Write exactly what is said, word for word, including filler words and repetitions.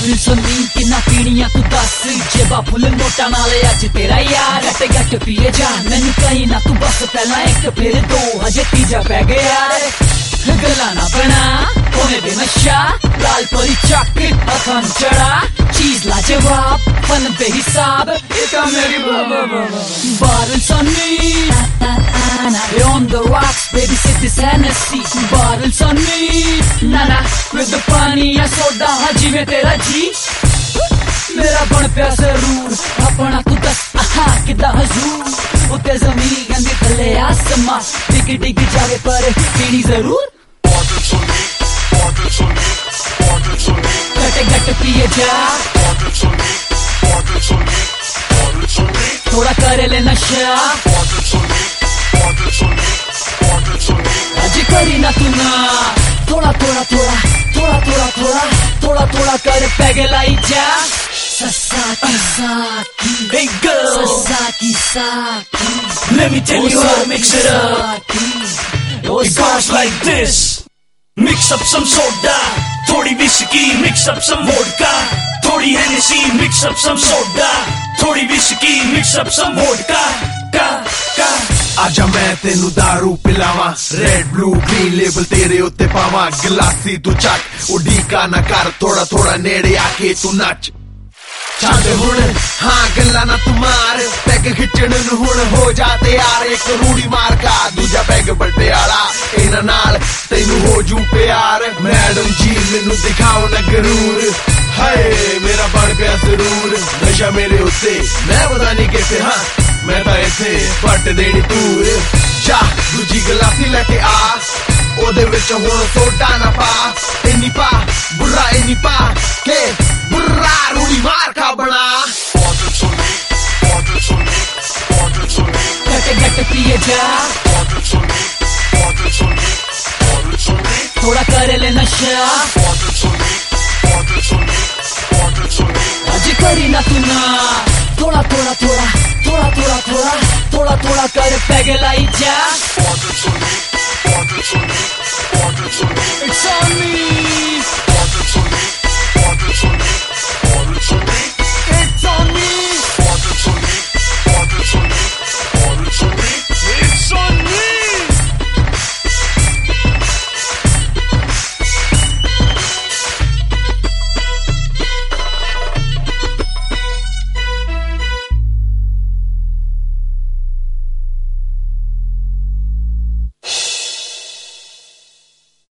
बादल सुनी किन्ना पीनिया तू दस जेबा फुल नोटा नाले अज तेरा यार गट गट पिए जा मैनू कहीं ना तू बस पहला एक फिर दो हजे तीजा पै गया गला ना बना होने दे नशा लाल परी चक हथां चढ़ा चीज लाजवाब फन बेहिसाब इतना मेरी बादल सुनी on the rocks baby sip this Hennessy बादल सुनी नाना with the पानी या सोडा हाजी में तेरा जी मेरा बन प्या जरूर अपना तू दस आहा किदा हजूर उते जमीन गंदी थले आसमां डिग डिग जावे पर पीनी जरूर बादल सुनी बादल सुनी बादल सुनी गट गट पिए जा बादल सुनी बादल सुनी बादल सुनी थोड़ा कर ले नशा बादल सुनी बादल सुनी बादल सुनी आज करी ना तू ना थोड़ा थोड़ा थोड़ा थोड़ा थोड़ा थोड़ा थोड़ा थोड़ा कर पैगलाई जा Sasaki Saki Hey girl Sasaki Saki Let me tell you how to mix it up It goes like this Mix up some soda Thodi whiskey Mix up some vodka Thodi Hennessy Mix up some soda Thodi whiskey Mix up some vodka Ka Ka आजा मैं तेनू दारू पिलावा red blue green label तेरे उत्ते पावा गिलासी तू चक उडीका ना कर थोड़ा थोड़ा नेड़े आके तू नच चांदे हुण हाँ गल्ला ना तू मार पैग खिचण नू हुण हो जा तैयार एक रूड़ी मार का दूजा पैग बड़े आला इना नाल तेनू हो जू प्यार मैडम जी मैनू दिखाओ ना गरूर हाय मेरा बन प्या जरूर नशा मेरे उत्ते मैं पता नहीं कैसे हाँ मैं तां इत्थे पट देनी दूर जा दूजी गलासी लेके आ ओदे विच हुण सोडा ना पा इन्नी पा बुर्रा इन्नी पा के बुर्रा रूड़ी मार का बना बादल सुनी बादल सुनी बादल सुनी गट गट पिए जा बादल सुनी बादल सुनी बादल सुनी थोड़ा कर ले नशा बादल सुनी बादल सुनी बादल सुनी आज करी ना तू ना थोड़ा थोड़ा थोड़ा थोड़ा थोड़ा थोड़ा थोड़ा थोड़ा कर पैगलाई जा बादल सुनी बादल सुनी बादल सुनी It's on me